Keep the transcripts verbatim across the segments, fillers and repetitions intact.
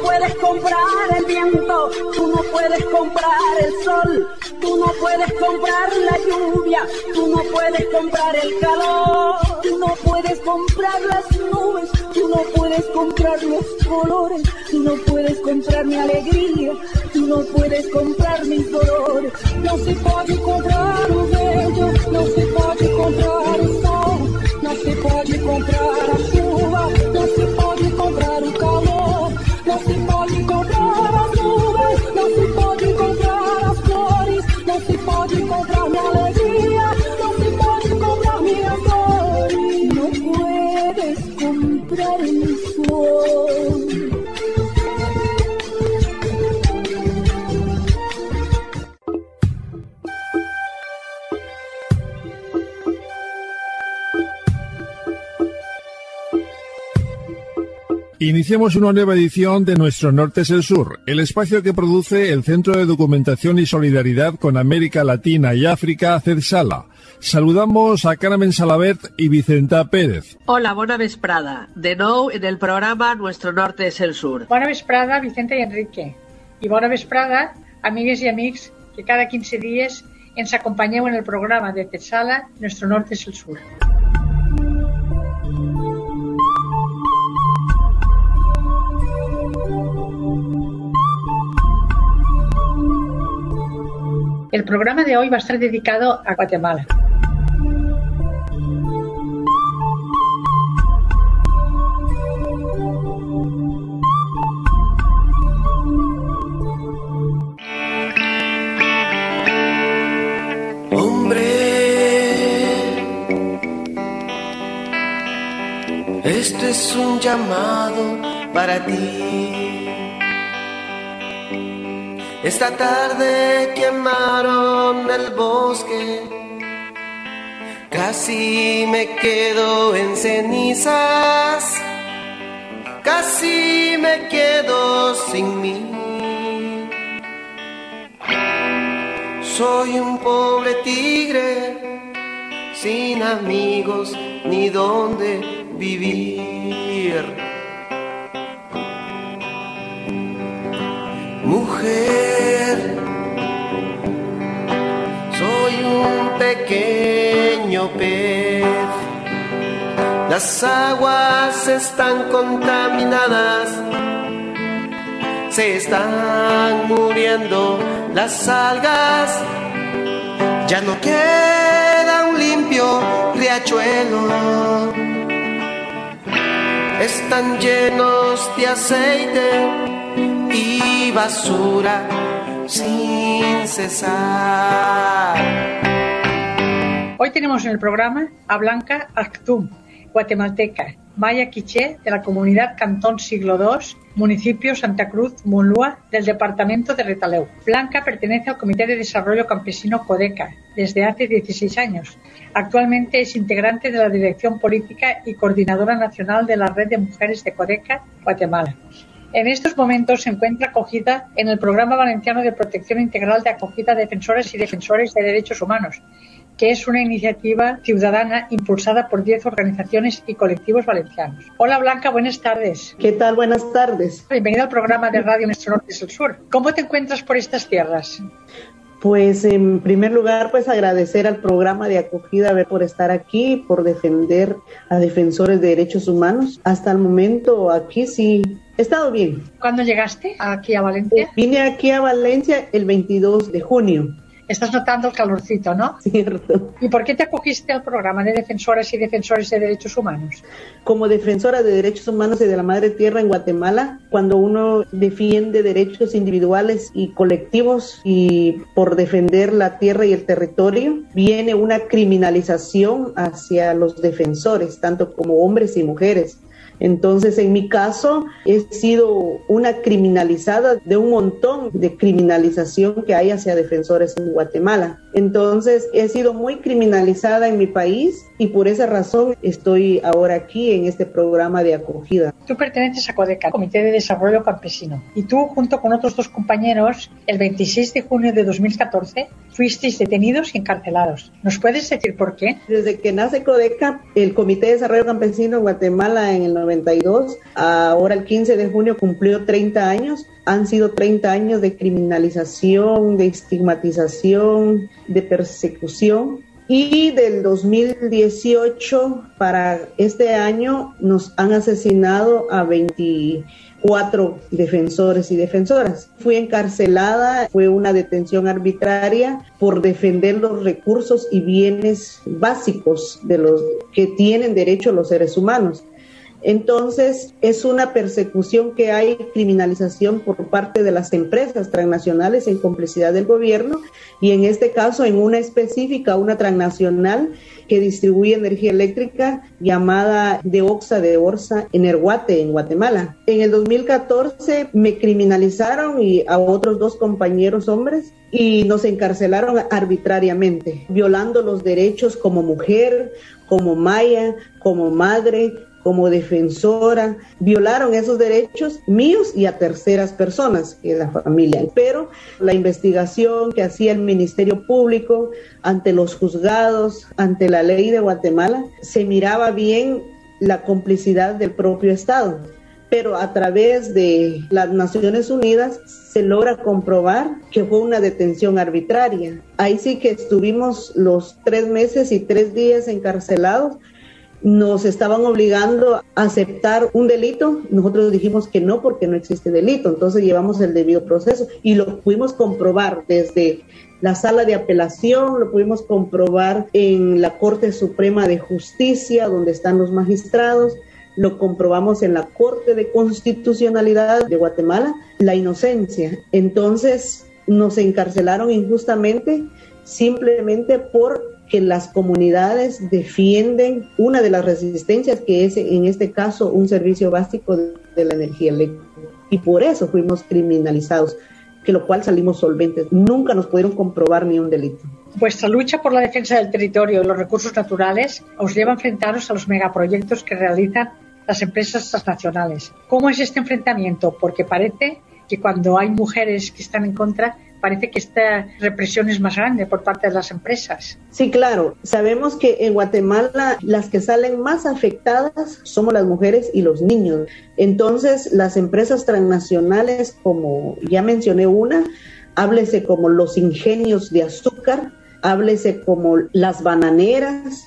puedes comprar el viento, tú no puedes comprar el sol, tú no puedes comprar la lluvia, tú no puedes comprar el calor, tú no puedes comprar las nubes, tú no puedes comprar los colores, tú no puedes comprar mi alegría, tú no puedes comprar mis dolores. No se puede comprar o bello, no se pode comprar o sol, não se pode comprar a chuva, não se pode comprar o calor, não se pode comprar as nuvens, não se pode comprar as flores, não se pode comprar minha alegria, não se pode comprar minhas dores, não puedes comprar mi sol. Iniciamos una nueva edición de Nuestro Norte es el Sur, el espacio que produce el Centro de Documentación y Solidaridad con América Latina y África, CEDSALA. Saludamos a Carmen Salabert y Vicenta Pérez. Hola, bona vesprada. De nou en el programa Nuestro Norte es el Sur. Bona vesprada, Vicenta i Enrique. I bona vesprada, amigues i amics que cada quinze dies ens acompanyeu en el programa de CEDSALA Nuestro Norte es el Sur. El programa de hoy va a estar dedicado a Guatemala. Hombre, esto es un llamado para ti. Esta tarde quemaron el bosque, casi me quedo en cenizas, casi me quedo sin mí. Soy un pobre tigre, sin amigos ni dónde vivir. Mujer, soy un pequeño pez, las aguas están contaminadas, se están muriendo las algas, ya no queda un limpio riachuelo, están llenos de aceite y basura sin cesar. Hoy tenemos en el programa a Blanca Actum, guatemalteca, maya quiché de la comunidad Cantón Siglo dos, municipio Santa Cruz, Mulúa, del departamento de Retaleu. Blanca pertenece al Comité de Desarrollo Campesino CODECA desde hace dieciséis años. Actualmente es integrante de la Dirección Política y Coordinadora Nacional de la Red de Mujeres de CODECA, Guatemala. En estos momentos se encuentra acogida en el Programa Valenciano de Protección Integral de Acogida a Defensoras y Defensores de Derechos Humanos, que es una iniciativa ciudadana impulsada por diez organizaciones y colectivos valencianos. Hola Blanca, buenas tardes. ¿Qué tal? Buenas tardes. Bienvenida al programa de Radio Nuestro Norte es el Sur. ¿Cómo te encuentras por estas tierras? Pues en primer lugar, pues agradecer al programa de acogida por estar aquí, por defender a defensores de derechos humanos. Hasta el momento aquí sí he estado bien. ¿Cuándo llegaste aquí a Valencia? Vine aquí a Valencia el veintidós de junio. Estás notando el calorcito, ¿no? Cierto. ¿Y por qué te acogiste al programa de defensoras y defensores de derechos humanos? Como defensora de derechos humanos y de la madre tierra en Guatemala, cuando uno defiende derechos individuales y colectivos y por defender la tierra y el territorio, viene una criminalización hacia los defensores, tanto como hombres y mujeres. Entonces, en mi caso, he sido una criminalizada de un montón de criminalización que hay hacia defensores en Guatemala. Entonces he sido muy criminalizada en mi país y por esa razón estoy ahora aquí en este programa de acogida. Tú perteneces a CODECA, Comité de Desarrollo Campesino, y tú junto con otros dos compañeros el veintiséis de junio de dos mil catorce fuisteis detenidos y encarcelados. ¿Nos puedes decir por qué? Desde que nace CODECA, el Comité de Desarrollo Campesino en Guatemala en el noventa y dos, ahora el quince de junio cumplió treinta años. Han sido treinta años de criminalización, de estigmatización, de persecución. Y del dos mil dieciocho para este año nos han asesinado a veinticuatro defensores y defensoras. Fui encarcelada, fue una detención arbitraria por defender los recursos y bienes básicos de los que tienen derecho los seres humanos. Entonces, es una persecución que hay, criminalización por parte de las empresas transnacionales en complicidad del gobierno y en este caso en una específica, una transnacional que distribuye energía eléctrica llamada Deoxa de Orza Energuate en Guatemala. En el dos mil catorce me criminalizaron y a otros dos compañeros hombres y nos encarcelaron arbitrariamente, violando los derechos como mujer, como maya, como madre, como defensora. Violaron esos derechos míos y a terceras personas, que es la familia. Pero la investigación que hacía el Ministerio Público ante los juzgados, ante la ley de Guatemala, se miraba bien la complicidad del propio Estado. Pero a través de las Naciones Unidas se logra comprobar que fue una detención arbitraria. Ahí sí que estuvimos los tres meses y tres días encarcelados. Nos estaban obligando a aceptar un delito. Nosotros dijimos que no, porque no existe delito. Entonces llevamos el debido proceso y lo pudimos comprobar desde la sala de apelación, lo pudimos comprobar en la Corte Suprema de Justicia, donde están los magistrados, lo comprobamos en la Corte de Constitucionalidad de Guatemala, la inocencia. Entonces nos encarcelaron injustamente simplemente por que las comunidades defienden una de las resistencias que es en este caso un servicio básico de la energía eléctrica y por eso fuimos criminalizados, que lo cual salimos solventes. Nunca nos pudieron comprobar ni un delito. Vuestra lucha por la defensa del territorio y los recursos naturales os lleva a enfrentaros a los megaproyectos que realizan las empresas transnacionales. ¿Cómo es este enfrentamiento? Porque parece que cuando hay mujeres que están en contra, parece que esta represión es más grande por parte de las empresas. Sí, claro. Sabemos que en Guatemala las que salen más afectadas somos las mujeres y los niños. Entonces, las empresas transnacionales, como ya mencioné una, háblese como los ingenios de azúcar, háblese como las bananeras,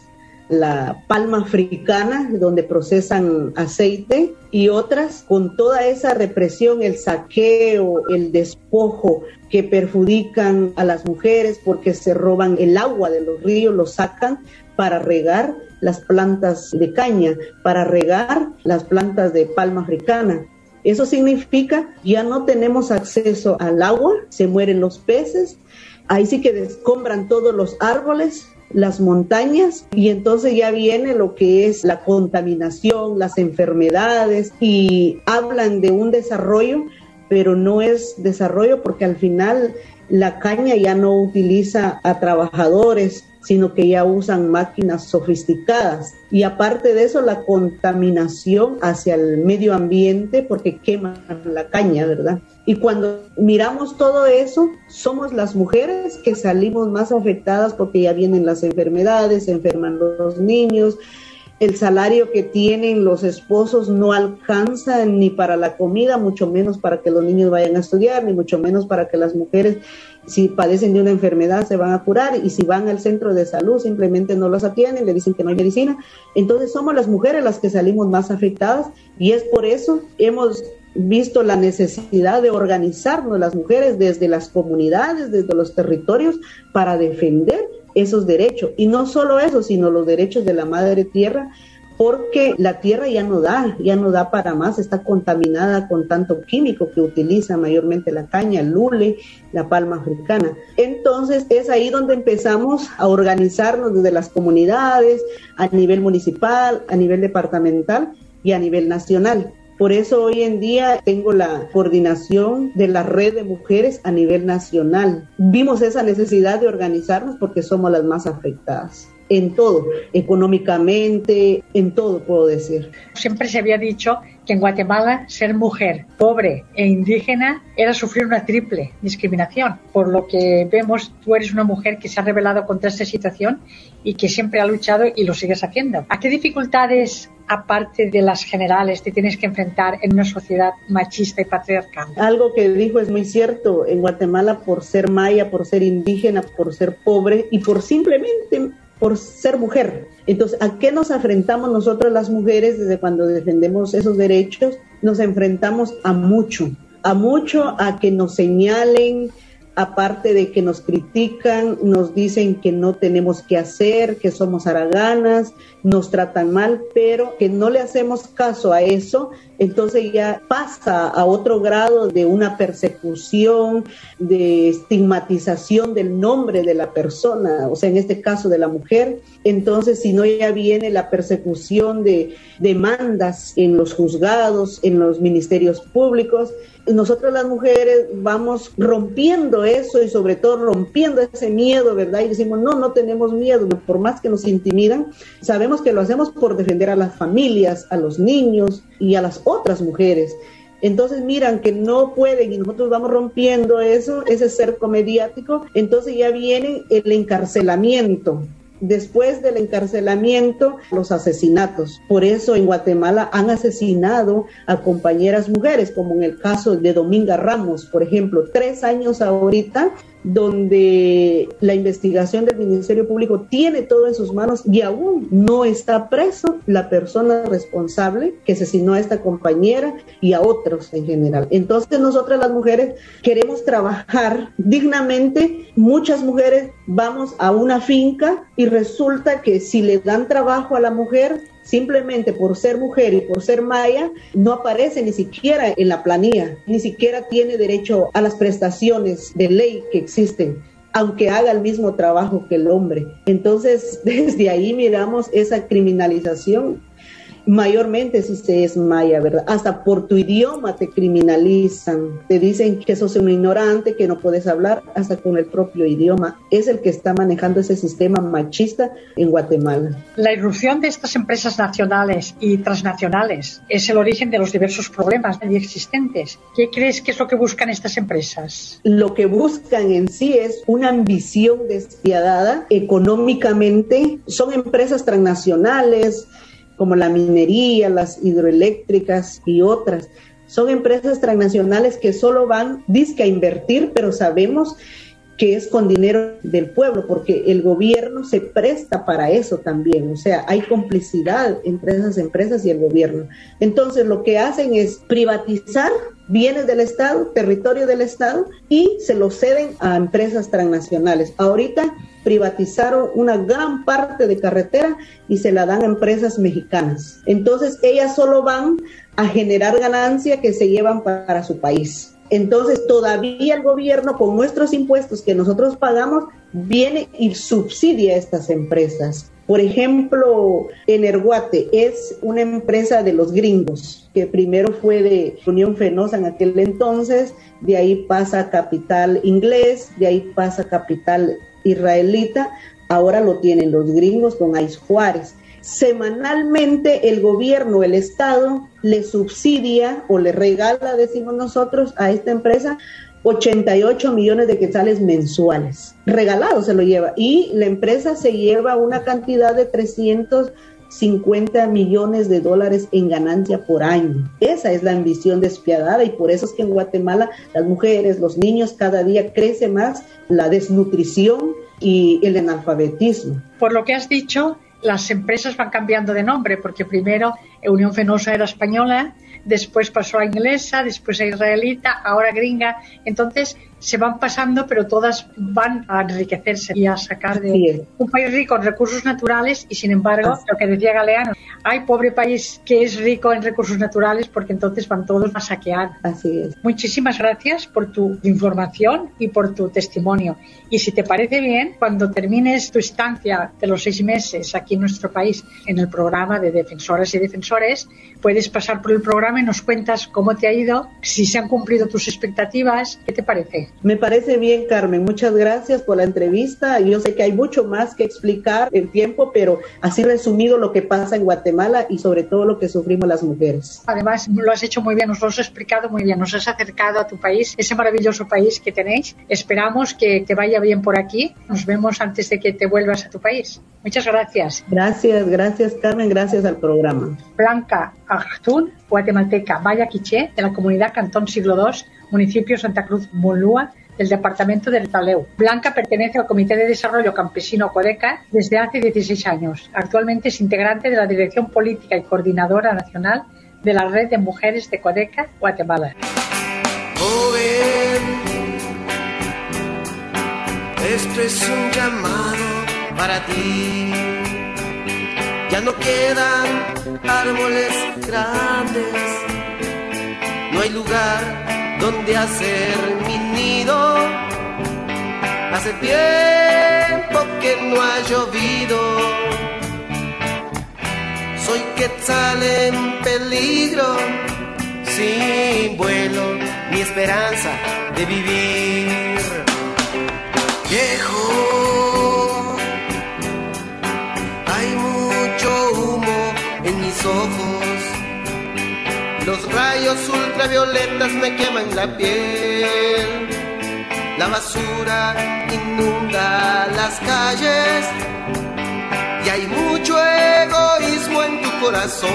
la palma africana, donde procesan aceite, y otras con toda esa represión, el saqueo, el despojo que perjudican a las mujeres porque se roban el agua de los ríos, lo sacan para regar las plantas de caña, para regar las plantas de palma africana. Eso significa ya no tenemos acceso al agua, se mueren los peces, ahí sí que descombran todos los árboles, las montañas, y entonces ya viene lo que es la contaminación, las enfermedades, y hablan de un desarrollo, pero no es desarrollo porque al final la caña ya no utiliza a trabajadores, sino que ya usan máquinas sofisticadas. Y aparte de eso, la contaminación hacia el medio ambiente porque queman la caña, ¿verdad? Y cuando miramos todo eso, somos las mujeres que salimos más afectadas porque ya vienen las enfermedades, se enferman los niños, el salario que tienen los esposos no alcanza ni para la comida, mucho menos para que los niños vayan a estudiar, ni mucho menos para que las mujeres, si padecen de una enfermedad, se van a curar, y si van al centro de salud simplemente no los atienden, le dicen que no hay medicina. Entonces somos las mujeres las que salimos más afectadas, y es por eso hemos visto la necesidad de organizarnos las mujeres desde las comunidades, desde los territorios, para defender esos derechos. Y no solo eso, sino los derechos de la madre tierra, porque la tierra ya no da, ya no da para más, está contaminada con tanto químico que utiliza mayormente la caña, el lule, la palma africana. Entonces es ahí donde empezamos a organizarnos desde las comunidades, a nivel municipal, a nivel departamental y a nivel nacional. Por eso hoy en día tengo la coordinación de la red de mujeres a nivel nacional. Vimos esa necesidad de organizarnos porque somos las más afectadas. En todo, económicamente, en todo puedo decir. Siempre se había dicho que en Guatemala ser mujer, pobre e indígena era sufrir una triple discriminación. Por lo que vemos, tú eres una mujer que se ha rebelado contra esta situación y que siempre ha luchado y lo sigues haciendo. ¿A qué dificultades, aparte de las generales, te tienes que enfrentar en una sociedad machista y patriarcal? Algo que dijo es muy cierto. En Guatemala, por ser maya, por ser indígena, por ser pobre y por simplemente por ser mujer. Entonces, ¿a qué nos enfrentamos nosotros las mujeres desde cuando defendemos esos derechos? Nos enfrentamos a mucho, a mucho, a que nos señalen, aparte de que nos critican, nos dicen que no tenemos que hacer, que somos haraganas, nos tratan mal, pero que no le hacemos caso a eso, entonces ya pasa a otro grado de una persecución, de estigmatización del nombre de la persona, o sea, en este caso de la mujer. Entonces, si no, ya viene la persecución de demandas en los juzgados, en los ministerios públicos. Nosotras las mujeres vamos rompiendo eso y sobre todo rompiendo ese miedo, ¿verdad? Y decimos, no, no tenemos miedo, por más que nos intimidan, sabemos que lo hacemos por defender a las familias, a los niños y a las otras mujeres. Entonces miran que no pueden y nosotros vamos rompiendo eso, ese cerco mediático, entonces ya viene el encarcelamiento. Después del encarcelamiento, los asesinatos. Por eso en Guatemala han asesinado a compañeras mujeres, como en el caso de Dominga Ramos, por ejemplo, tres años ahorita, donde la investigación del Ministerio Público tiene todo en sus manos y aún no está preso la persona responsable que asesinó a esta compañera y a otros en general. Entonces nosotras las mujeres queremos trabajar dignamente. Muchas mujeres vamos a una finca y resulta que si le dan trabajo a la mujer, simplemente por ser mujer y por ser maya, no aparece ni siquiera en la planilla, ni siquiera tiene derecho a las prestaciones de ley que existen, aunque haga el mismo trabajo que el hombre. Entonces, desde ahí miramos esa criminalización. Mayormente si se es maya, ¿verdad? Hasta por tu idioma te criminalizan, te dicen que sos un ignorante, que no puedes hablar, hasta con el propio idioma. Es el que está manejando ese sistema machista en Guatemala. La irrupción de estas empresas nacionales y transnacionales es el origen de los diversos problemas existentes. ¿Qué crees que es lo que buscan estas empresas? Lo que buscan en sí es una ambición despiadada económicamente. Son empresas transnacionales, como la minería, las hidroeléctricas y otras. Son empresas transnacionales que solo van, dizque a invertir, pero sabemos que es con dinero del pueblo, porque el gobierno se presta para eso también. O sea, hay complicidad entre esas empresas y el gobierno. Entonces, lo que hacen es privatizar bienes del Estado, territorio del Estado, y se los ceden a empresas transnacionales. Ahorita privatizaron una gran parte de carretera y se la dan a empresas mexicanas. Entonces, ellas solo van a generar ganancia que se llevan para su país. Entonces, todavía el gobierno, con nuestros impuestos que nosotros pagamos, viene y subsidia a estas empresas. Por ejemplo, Energuate es una empresa de los gringos, que primero fue de Unión Fenosa en aquel entonces, de ahí pasa a capital inglés, de ahí pasa a capital israelita, ahora lo tienen los gringos con Ais Juárez. Semanalmente el gobierno, el Estado, le subsidia o le regala, decimos nosotros, a esta empresa ochenta y ocho millones de quetzales mensuales. Regalado se lo lleva. Y la empresa se lleva una cantidad de trescientos cincuenta millones de dólares en ganancia por año. Esa es la ambición despiadada y por eso es que en Guatemala las mujeres, los niños, cada día crece más la desnutrición y el analfabetismo. Por lo que has dicho, las empresas van cambiando de nombre, porque primero Unión Fenosa era española, después pasó a inglesa, después a israelita, ahora gringa. Entonces, se van pasando, pero todas van a enriquecerse y a sacar de sí. un país rico en recursos naturales y, sin embargo, Así. lo que decía Galeano, ay, pobre país que es rico en recursos naturales porque entonces van todos a saquear. Así es. Muchísimas gracias por tu información y por tu testimonio. Y si te parece bien, cuando termines tu estancia de los seis meses aquí en nuestro país en el programa de Defensoras y Defensores, puedes pasar por el programa y nos cuentas cómo te ha ido, si se han cumplido tus expectativas. ¿Qué te parece? Me parece bien, Carmen. Muchas gracias por la entrevista. Yo sé que hay mucho más que explicar en tiempo, pero así resumido lo que pasa en Guatemala y sobre todo lo que sufrimos las mujeres. Además, lo has hecho muy bien, nos lo has explicado muy bien, nos has acercado a tu país, ese maravilloso país que tenéis. Esperamos que te vaya bien por aquí. Nos vemos antes de que te vuelvas a tu país. Muchas gracias. Gracias, gracias, Carmen. Gracias al programa. Blanca Achtun, guatemalteca, Maya Quiché, de la comunidad Cantón Siglo dos, municipio Santa Cruz Mulúa, del departamento del Taleu. Blanca pertenece al Comité de Desarrollo Campesino Codeca desde hace dieciséis años. Actualmente es integrante de la Dirección Política y Coordinadora Nacional de la Red de Mujeres de Codeca, Guatemala. Joven, esto es un llamado para ti. Ya no quedan árboles grandes, no hay lugar donde hacer mi nido. Hace tiempo que no ha llovido. Soy quetzal en peligro, sin vuelo ni esperanza de vivir. Viejo, hay mucho humo en mis ojos. Los rayos ultravioletas me queman la piel. La basura inunda las calles y hay mucho egoísmo en tu corazón.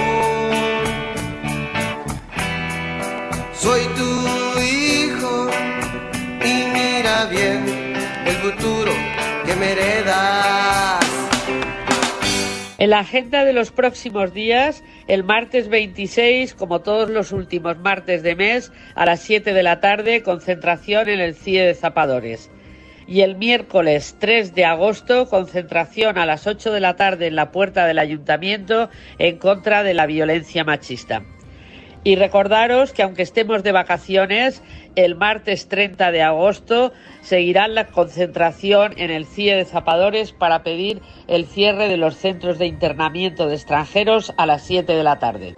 Soy tu hijo y mira bien el futuro que me heredas. En la agenda de los próximos días, el martes veintiséis, como todos los últimos martes de mes, a las siete de la tarde, concentración en el C I E de Zapadores. Y el miércoles tres de agosto, concentración a las ocho de la tarde en la puerta del Ayuntamiento en contra de la violencia machista. Y recordaros que aunque estemos de vacaciones, el martes treinta de agosto seguirá la concentración en el C I E de Zapadores para pedir el cierre de los centros de internamiento de extranjeros a las siete de la tarde.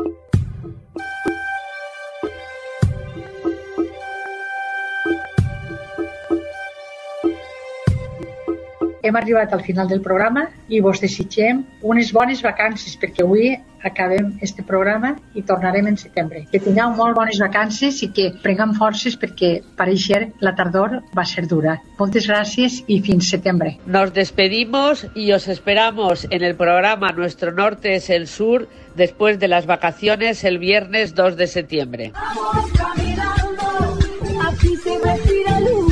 Hem arribat al final del programa i vos desitgem unes bones vacances perquè avui acabem este programa i tornarem en setembre. Que tingueu molt bones vacances i que prenguem forces perquè pareixer la tardor va ser dura. Moltes gràcies i fins setembre. Nos despedimos y os esperamos en el programa Nuestro Norte es el Sur después de las vacaciones el viernes dos de septiembre. Vamos caminando, aquí se respira luz.